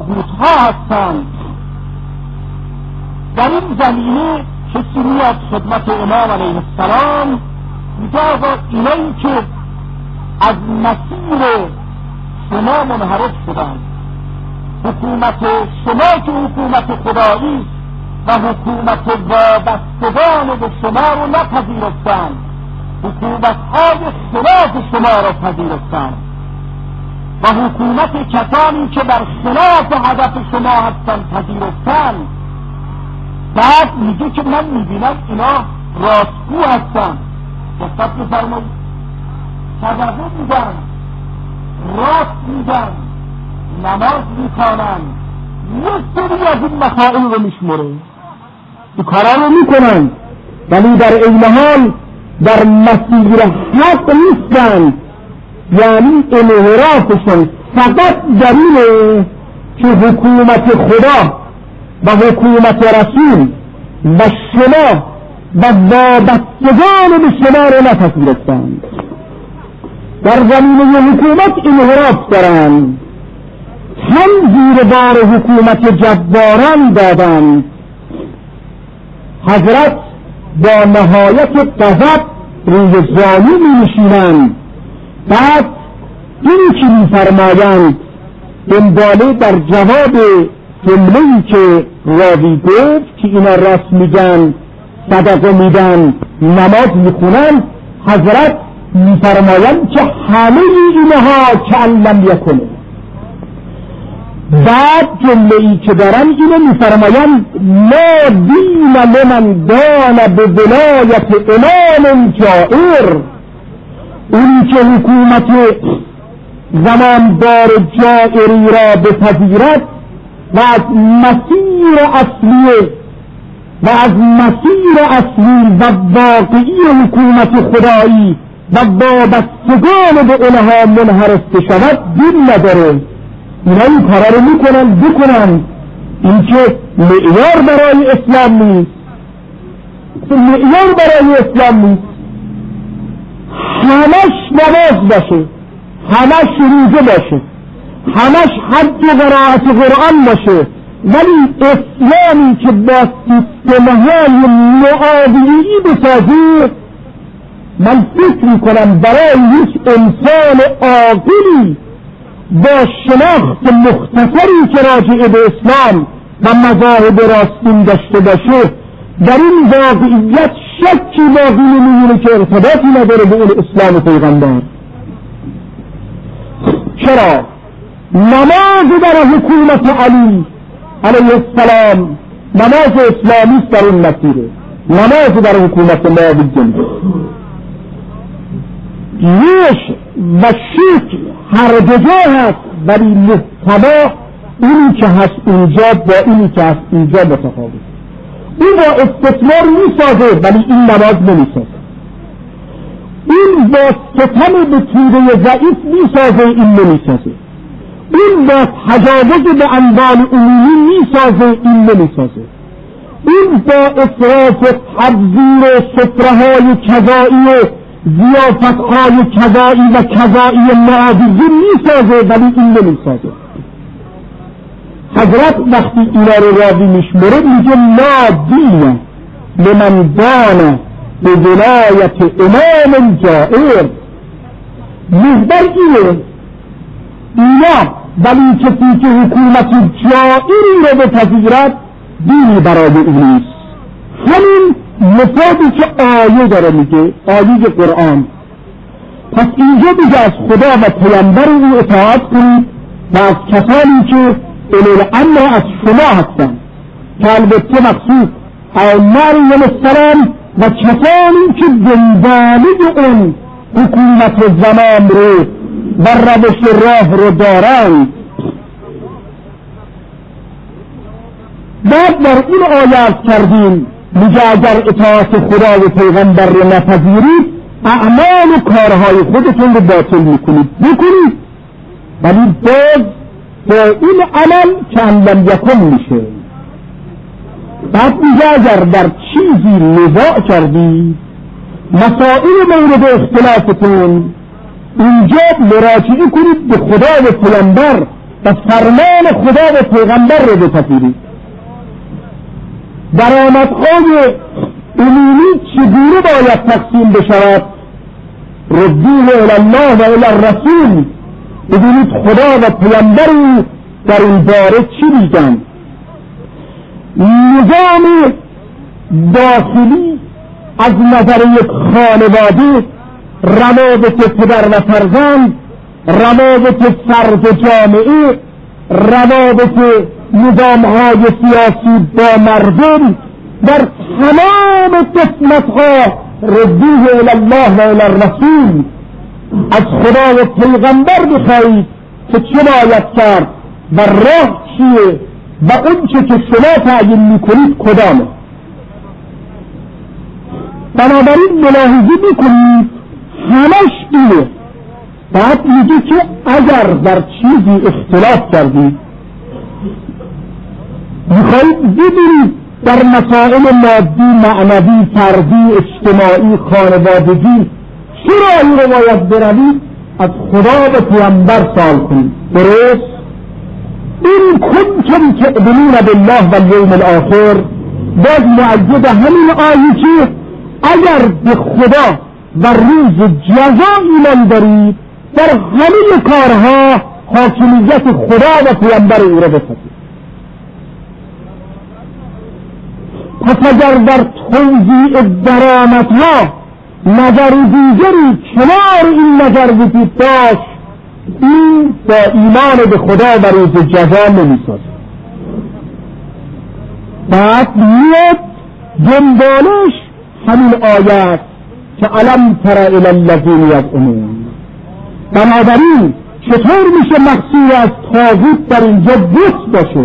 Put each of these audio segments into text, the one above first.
بودها هستند. در این زمینه کسی میاد خدمت امام علیه السلام میگه آقا اینایی که از مسیر شما منحرف شدند، حکومت شما که حکومت خدایی و حکومت وابستگان به شما رو نپذیرفتند، حکومت‌های خلاف شما را پذیرفتند و حکومت کسانی که بر خلاف هدف شما هستند پذیرفتند. بعد میگه که من میبینم اینا راستگو هستند، دقت بفرمایید، صدقه میدن، راست میدن، نماز میخوانن، یه سری از این مسائل رو میشمره، این کارا رو میکنن، ولی در این حال در مسیر حق نیستن. یعنی انحرافشون فقط دلیله که حکومت خدا و حکومت رسول و شما و وابستگان به شما رو نپذیرفتند. در زمینه حکومت انحراف دارند، هم زیر بار حکومت جباران دادند. حضرت با نهایت غضب روی ظالم می‌نشینند. بعد اینی که می‌فرمایند دنباله در جواب جمله‌ای که راوی گفت که اینا راست میگن، صدقه میدن، نماز میخونن، حضرت می‌فرمایند که همه اینها که لم یکن. بعد جمله‌ای که دارن اینو می‌فرمایند لا دین لمن دان به ولایت امام جائر. اونی که حکومت زماندار جائری را بپذیرد و از مسیر اصلی و واقعی حکومت خدایی و وابستگان به اونها منحرف شود دین نداره. اینا این کارا رو بکنن. این که معیار برای اسلام نیست. همش نماز باشه، همش روزه باشه، همش حج و قرائت قرآن باشه، ولی اسلامی که با سیستم‌های معاونی بسازه، من فکر میکنم برای هیچ انسان عاقلی با شناخت مختصری که راجع به اسلام و مذاهب راستین داشته باشه در این واقعیت شکی باقی نمیمونه که ارتباطی نداره به اون اسلام پیغمبر. چرا؟ نماز در حکومت علی علیه السلام نماز اسلامی در این مسیره، نماز در حکومت معاویه ریش و شکل هر جا هست، ولی محتوا اینی که هست اینجا با اینی که هست اینجا متفاوت. این با استثمار میسازه ولی این نماز نمیسازه. این با ستم به توده ضعیف میسازه، این نمیسازه. این با تجاوز به اموال عمومی میسازه، این نمیسازه. این با اسراف و تبذیر سفره‌های کذایی، ضیافت‌های کذایی و کذایی معاوضه میسازه، ولی این نمیسازه. حضرت وقتی اینا رو راوی میشمره میگه لا دین لمن دان به ولایت امام جائر. محبر اینا ولی کسی که حکومت جائری رو بپذیرد دینی برای او نیست. همین مفادی که آیه داره میگه، آیه قرآن. پس اینجا دیگه از خدا و پیامبر او اطاعت کنید و از کسانی که اولو الامر از شما هستند که البته مقصود مریم السلام و کسانی که دنباله اون حکومت زمان رو و روش راه رو دارند. بعد در این آیات کردیم میگه اگر اطاعت خدا و پیغمبر رو نپذیرید اعمال و کارهای خودتون رو باطل میکنید، ولی باز با این عمل که لم یکن میشه. بعد میگه اگر در چیزی نزاع کردید مسائل مورد اختلافتون، اینجا مراجعه کنید به خدا و پیغمبر و فرمان خدا و پیغمبر رو بپذیرید. درآمدهای عمومی چگونه باید تقسیم بشود؟ ردوه الی الله و الی الرسول. ببینید خدا و پیغمبر در این باره چی میگن. نظام داخلی از نظر یک خانواده، روابط پدر و فرزند، روابط فرد و جامعه، روابط نظامهای سیاسی با مردم، در تمام قسمتها ردوه الی الله و الی الرسول. از خدا و پیغمبر بخواهید که چه باید کرد و راه چیه و اون چه که شما تعیین میکنید کدامه. بنابراین ملاحظه میکنید همش اینه. بعد میگه که اگر در چیزی اختلاف کردید، میخواهید بدونید در مسائل مادی، معنوی، فردی، اجتماعی، خانوادگی چه راهی رو باید بروید، از خدا و پیغمبر سوال کنید. درست؟ این کنتم تؤمنون بالله و الیوم الاخر باز مؤید همین آیه که اگر به خدا و روز جزا ایمان دارید، در همه کارها حاکمیت خدا و پیغمبر او را بپذیرید. پس اگر در توزیع درآمدها نظر دیگری کنار این نظر وجود داشت، این با ایمان به خدا و روز جزا نمی‌سازد. بعد میاد دنبالش همین آیت که الم تر الی الذین یزعمون. بنابراین چطور میشه مقصود از طاغوت در اینجا بت باشه؟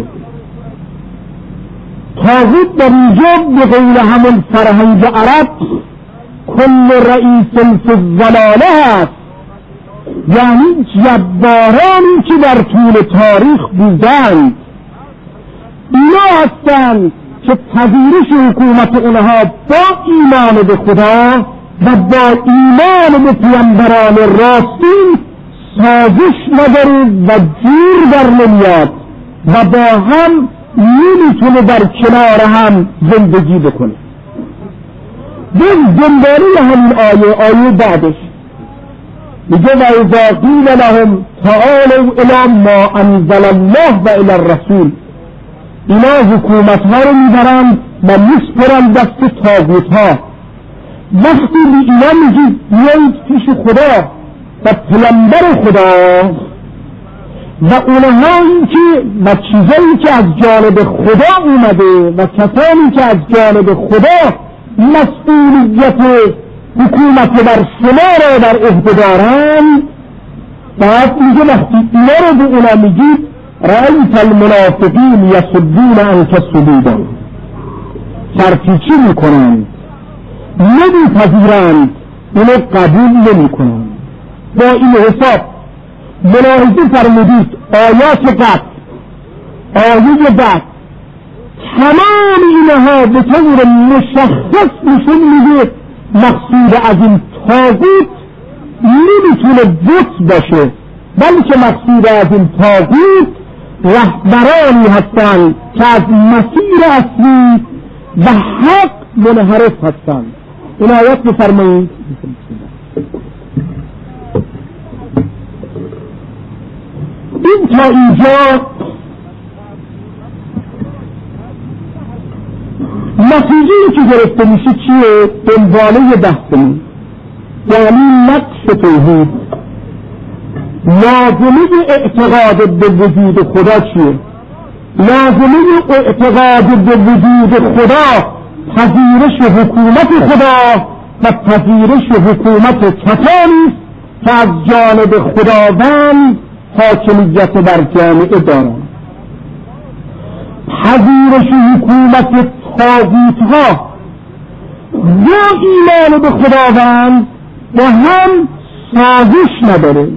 طاغوت در اینجا به غیر همون فرهنگ عرب کل رئیس فی الضلاله هست، یعنی جبارانی که در طول تاریخ بودند اینا هستند که پذیرش حکومت اونها با ایمان به خدا و با ایمان به پیامبران راستین سازش نداره و جور در نمیاد و با هم نمیتونه در کنار هم زندگی بکنه. دنبالی همین آیه بعدش میگه و اذا قیل لهم تعالوا الی ما انزل الله و الی الرسول. اینا حکومتها رو میبرند و میسپرند دست طاغوتها. وقتی به اینا میگید بیایید پیش خدا و پیامبر خدا و اونهایی که و چیزایی که از جانب خدا اومده و کسانی که از جانب خدا مسئولیت حکومت بر شما را در عهده دارند، بعد میگه وقتی اینا رو به اونا میگید رأیت المنافقین یصدون عنک صدودا، سرپیچی میکنند، نمیپذیرند، اینو قبول نمیکنند. با این حساب ملاحظه فرمودید آیات قبل، آیه بعد، تمام اینها به طور مشخص نشون میده مقصود از این طاغوت نمیتونه بت باشه، بلکه مقصود از این طاغوت رهبرانی هستند که از مسیر اصلی و حق منحرف هستند. این آیات بفرمایید. این تا اینجا نتیجه‌ای که گرفته میشه چیه؟ دنباله بحثمون یعنی نقص توحید. لازمه اعتقاد به وجود خدا چیه؟ لازمه اعتقاد به وجود خدا پذیرش حکومت خدا و پذیرش حکومت کسانی که از جانب خداوند حاکمیت بر جامعه دارند. پذیرش حکومت طاغوت‌ها و ایمان به خداوند با هم سازش نداره.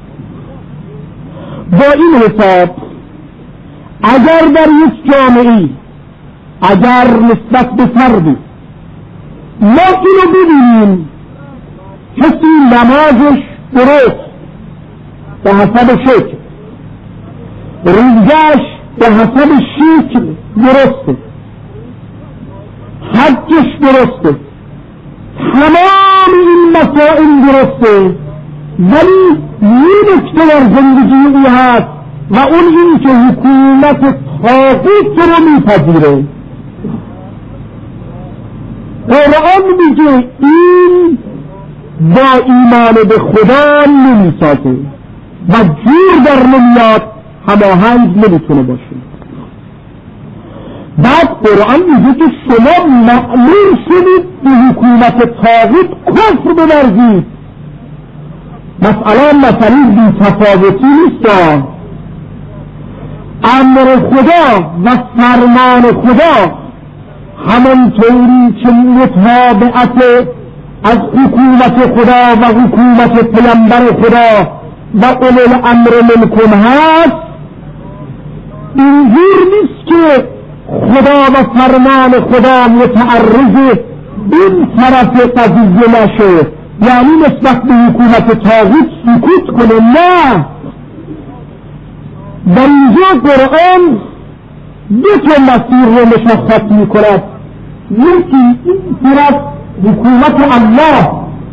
با این حساب اگر در یک جامعه، اگر نسبت به فردی ما اینو ببینیم کسی نمازش درست به حسب شکل روزش به حسب شکل درسته، حجش درسته، تمام این مسائل درسته، ولی یه نکته در زندگی او هست و اون این که حکومت طاغوت رو میپذیره. قرآن میگه این با ایمان به خدا نمیسازه و جور در نمیاد، هماهنگ نمیتونه باشه. بعد قرآن میگه که شما مأمور شدید به حکومت طاغوت کفر بورزید. مسئله بی‌تفاوتی نیست. امر خدا و فرمان خدا همانطوری که متابعت از حکومت خدا و حکومت پیامبر خدا و اولي الامر منکم هست، اینجور نیست که خدا و فرمان خدا متعرض این طرف قضیه نشه، یعنی نسبت به حکومت طاغوت سکوت کنه. نه، در اینجا قرآن دو تا مسیر رو مشخص میکند. یکی این طرف حکومت الله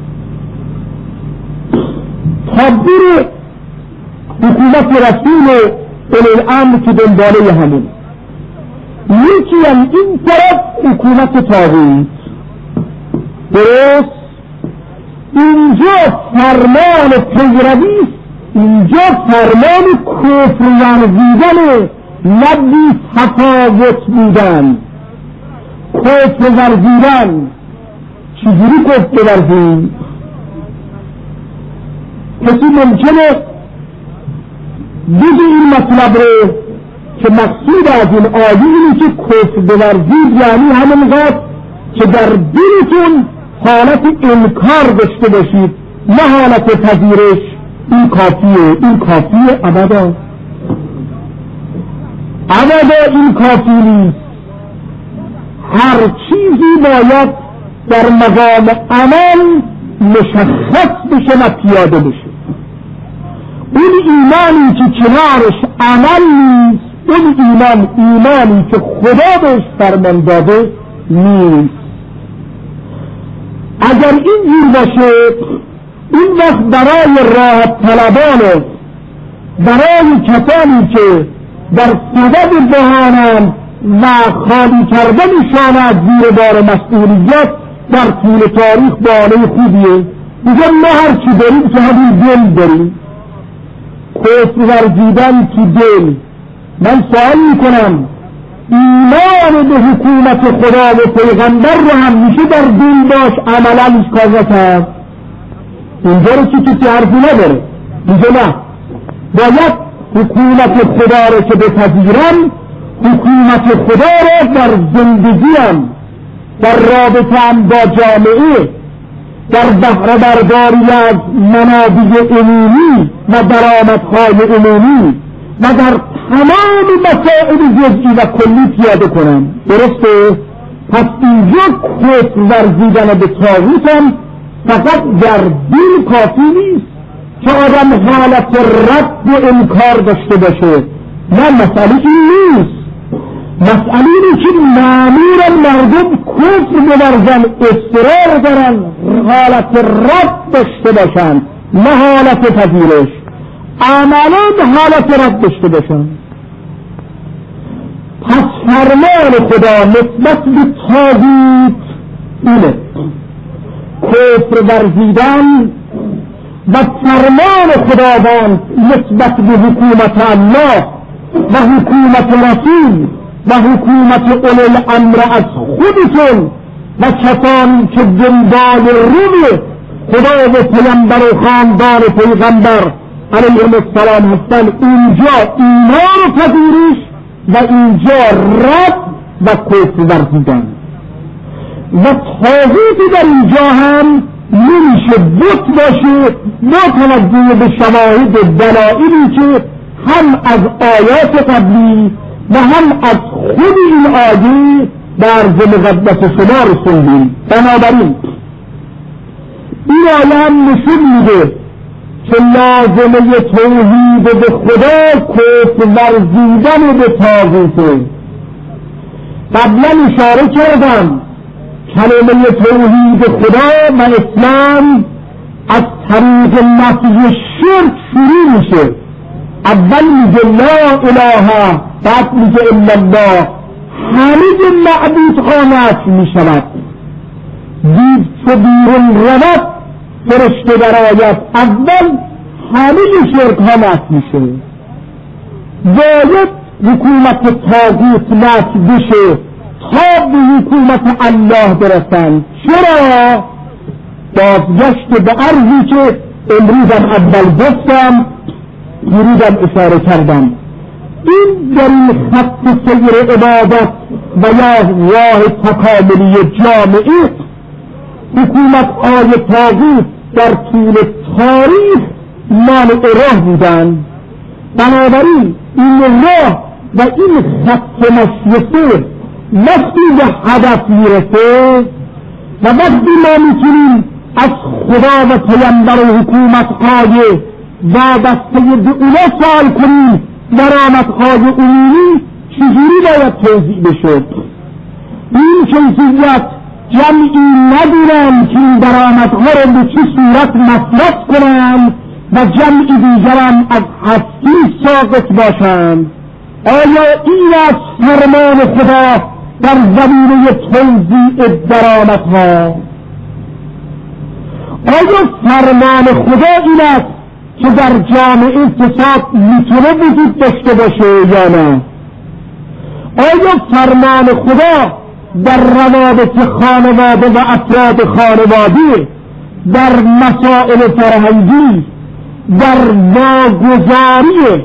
تبدیل حکومت رسول اولي الامر که دنباله همون، یکی هم این طرف حکومت طاغوت. درست؟ اینجا فرمان پیروی، اینجا فرمان کفر ورزیدن، نه بی تفاوت بودن. کفر ورزیدن چجوری کفر ورزید؟ کسی ممکنه بگه این مطلب رو که مقصود از این آیه اینه که کفر بورزید یعنی همینقدر که در دلتون حالت انکار داشته باشید، نه حالت پذیرش. این کافیه، این کافیه ابدا این کافی نیست. هر چیزی باید در مقام عمل مشخص بشه و پیاده بشه. اون ایمانی که کنارش عمل نیست، اون ایمانی که خدا بهش فرمان داده نیست. اگر این جور باشه، این وقت برای راحت طلبان، برای کسانی که در صدد بهانند و خالی کردنشان از زیر بار مسئولیت در طول تاریخ بانه خوبیه. دیگه ما هرچی داریم که همین دل داریم، کفر ورزیدن تو دل. من سوال میکنم، ایمان به حکومت خدا و پیغمبر رو هم میشه در دل باش عملا اشکال نکرد؟ اینجا رو که کسی حرفی نداره. اینجا نه، باید حکومت خدا رو که بپذیرم، حکومت خدا رو در زندگیم، در رابطه‌ام با جامعه، در بهره برداری از منابع عمومی و درآمدهای عمومی و در تمام مسائل جزئی و کلی پیاده کنم. درسته؟ پس اینجا کفر ورزیدن به طاغوتم فقط در دل کافی نیست که آدم حالت رد و انکار داشته باشه. نه، مسئله این نیست. مسئله اینه که معمولا مردم کفر بورزن، اصرار دارن حالت رد داشته باشن، نه حالت پذیرش. عملا حالت رد داشته باشن. پس فرمان خدا نسبت به طاغوت اینه، کفر ورزیدن، و فرمان خداوند نسبت به حکومت الله و حکومت رسول و حکومت اولي الامر از خودتون و کسانی که دنبال روی خدا و پیامبر و خاندان پیغمبر علیهم السلام هستن، اینجا ایمان پذیرش و اینجا رد و کفر ورزیدن. و طاغوتی در اینجا هم نمیشه بت باشه با توجه به شواهد و دلایلی که هم از آیات قبلی و هم از خود این آیه در عرض مقدس شما رسوندیم. بنابراین این آیه هم نشون میده که لازمه توحید به خدا کفر ورزیدن به طاغوته. قبلا اشاره کردم کلمه توحید خدا و اسلام از طریق نفی شرک شروع میشه. اول میگه لا اله، بعد میگه الا الله، همه معبودها نفی میشود. دید چو بیرون رود فرشته درآید، اول همه شرک ها نفی میشه. باید حکومت طاغوت نفی بشه تا به حکومت الله برسند. چرا؟ بازگشت به عرضی که امروزم اول گفتم، دیروزم اشاره کردم. این در این خط سیر عبادت و یا راه تکاملی جامعه حکومت های طاغوت در طول تاریخ مانع راه بودند. بنابراین این راه و این خط مشرفه وقتی به هدف میرسه و وقتی ما میتونیم از خدا و پیامبر و حکومت های وابسته به اونا سوال کنیم درآمدهای عمومی چجوری باید توزیع بشه. این کیفیت جمعی ندونن که این درآمدها رو به چه صورت مصرف کنن و جمعی دیگرم از هستی ساقط باشند. آیا این از فرمان خدا در زمینه توزیع درآمدها؟ آیا فرمان خدا این است که در جامعه فساد میتونه وجود داشته باشه یا نه؟ آیا فرمان خدا در روابط خانواده و افراد خانواده، در مسائل فرهنگی، در واگذاری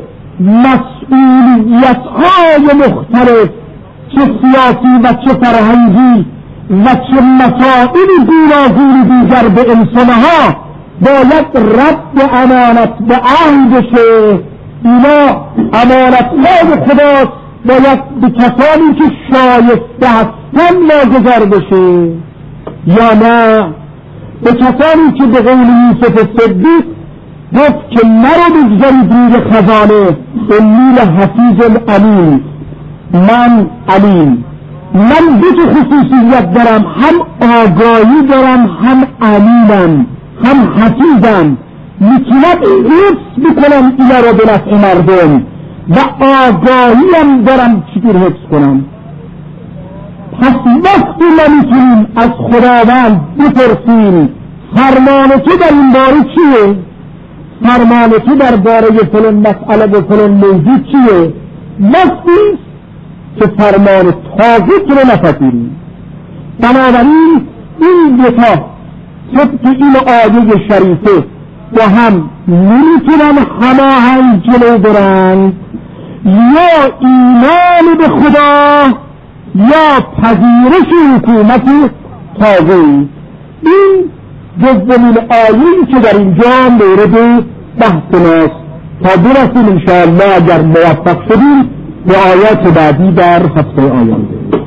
مسئولیت‌های مختلف چه سیاسی و چه فرهنگی و چه مسائل گوناگون دیگر به انسانها باید رد امانت به عهد بشه؟ اینا امانت‌های خداست، باید به کسانی که شایسته هستن واگذار بشه یا نه به کسانی که به قول یوسف صدیق گفت که مرا بگذارید روی خزانه، انی لحفیظ علیم، من علیم، من دو تا خصوصیت دارم، هم آگاهی دارم هم علیمم هم حفیظم، میتونم حفظ بکنم اینا را به نفع مردم و آگاهی هم دارم چطور حفظ کنم. پس وقتی ما میتونیم از خداوند بپرسیم فرمان تو در این باره چیه؟ فرمان تو در باره فلان مسئله و فلان موضوع چیه؟ وقتی که فرمان طاغوت رو نپذیریم. بنابراین این دوتا طبق این آیه شریفه با هم نمیتونن هماهنگ جلو برن، یا ایمان به خدا یا پذیرش حکومت طاغوت. این دومین آیه‌ای که در اینجا مورد بحث ماست. تا برسیم انشاءالله اگر موفق شدیم به آیات بعدی در هفته آینده.